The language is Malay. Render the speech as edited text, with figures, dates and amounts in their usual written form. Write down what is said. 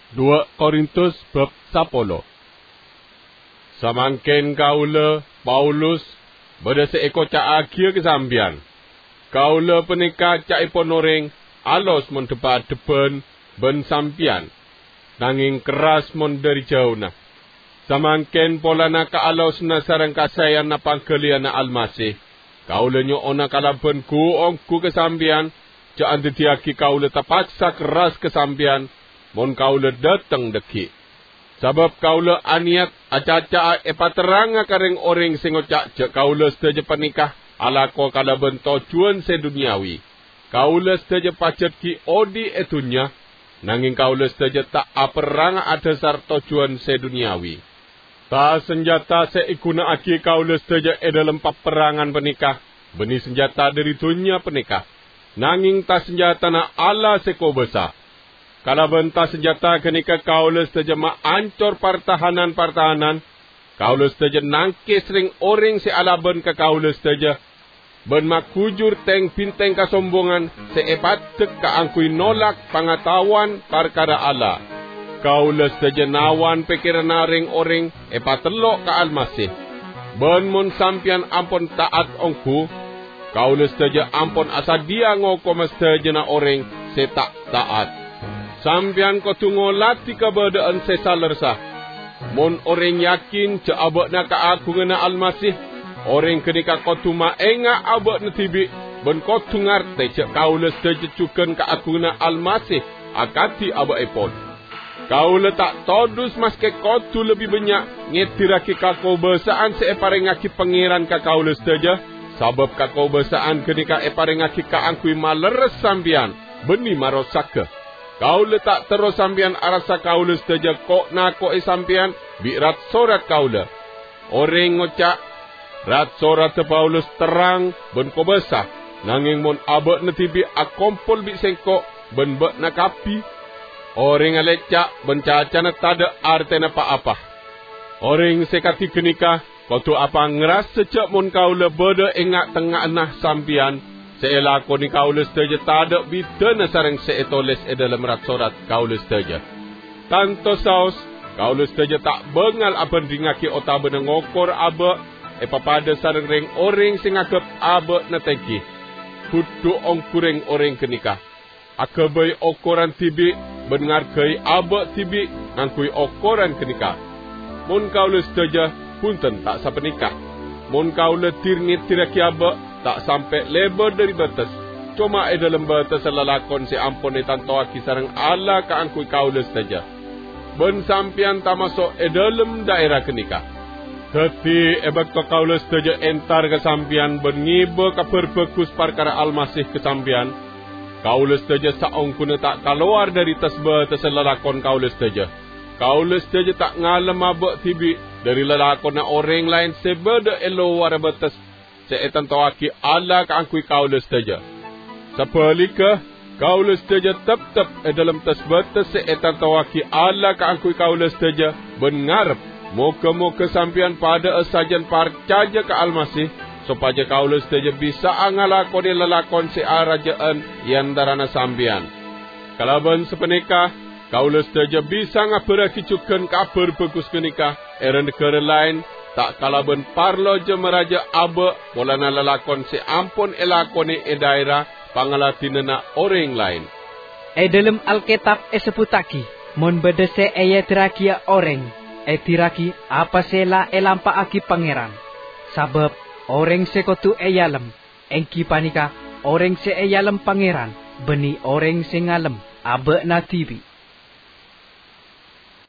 2 Korintus bab 10. Samangken kaula Paulus bada seeko cak akhir kesambian. Kaula penika cak ipon oreng alos mon tepat depan ben sampian. Nanging keras mon dari jauh na. Samangken polana ka alos na sarang kasayan na pangkalian na almasih. Kaula nyo ona kalaban ku ongku kesambian. Cak antitiaki kaula tapaksa keras kesambian. Mon kaula datang deki. Sabab kaula aniat acaca epateranga kareng orang singocak cak kaula seteja panikah alako kalaban tojuan seduniawi. Kaula seteja pacet ki odi etunya. Nanging kaula seteja tak aperanga adasar tojuan seduniawi. Ta senjata seikuna aki kaula seteja dalam paperangan panikah. Beni senjata dari dunia panikah. Nanging ta senjata na ala seko besar. Kalau bentas senjata kenika kaula seteja ancor pertahanan. Kaula seteja nangkis ring orang se alaban ke kaula seteja. Ben makujur teng pinteng kasombongan seepatek kaangkui nolak pengetahuan perkara Allah. Kaula seteja nawan pikiran ring orang epatelok ka almasih. Ben mun sampian ampun taat ongku. Kaula seteja ampun asadia ngoko mesteja na orang se tak taat. Sampian ko tungolati kabadaan sesalersa. Mon orang yakin ca abak na ka aku ngena almasih. Orang kenika ko tuma enga abak na tibi. Ben ko tungarte ca kaula seteja cukan ka aku ngena almasih. Akati abak epon. Kaula tak todus maske ko tu lebih banyak. Ngetiraki kako besaan seeparengaki pangeran ka kaula seteja. Sabab kako besaan kenika eparengaki ka angkui maleres sambian. Beni marosaka. Kaula tak terus sampian arasa kaula seteja kok na kok sampian bi rat sorat kaula. Orang ngocak rat sorat Paulus terang ben ko besar. Nanging mon abak na tibi akompol bi sengkok ben bek na kapi. Orang alecak ben caca na tada arte na apa-apa. Orang sekati kenika kau tu apa ngeras secak mon kaula beda engak tengah nah sampian. Seelako ni kaula seteja tadak bida na sarang seetoles dalam rat sorat kaula seteja. Tanto saus, kaula seteja tak bengal apa dingaki otaba na ngokor aba, epapada sarang reng orang singakap aba na teki. Kudu ongkureng orang kenika. Akabay okoran tibi, bengarkai aba tibi, ngangkui okoran kenika. Mun kaula seteja, punten tak sapenikah. Mun kaula tirngit tiraki aba, tak sampai lebar dari batas. Cuma dalam batas lalakon si ampun tantoa kisarang Allah kaangkui kaula saja. Ben sampian tak masuk dalam daerah kenika. Tetapi ebak to kaula saja entar ke sampian bengiba ka perbekus perkara almasih ke sampian. Kaula saja saongkuna tak keluar dari tas batas lalakon kaula saja. Kaula saja tak ngalem abak tibi dari lalakon na orang lain sebeda elo war batas. Seetan tawaki Allah kaangkui kaula saja. Sebaliknya, kaula saja tetap dalam tasbatas seetan tawaki Allah kaangkui kaula saja. Bengarap, moga-moga sampian pada asajan percaya ke almasih. Supaya kaula saja bisa angalakoni lalakon searajaan yang darana sampian. Kalaban sepenikah, kaula saja bisa ngaperaki cukan kabar bagus kenikah. Era negara lain, tak kalaban parlo je meraja aba molana lalakon si ampun elakoni daerah pangalatin na orang lain. Dalam Alkitab sebutaki mon bedese tirakia orang tiraki apa sela elampa aki pangeran. Sabab orang sekotu eyalem engki panika orang se eyalem pangeran beni orang sengalem aba na tibi.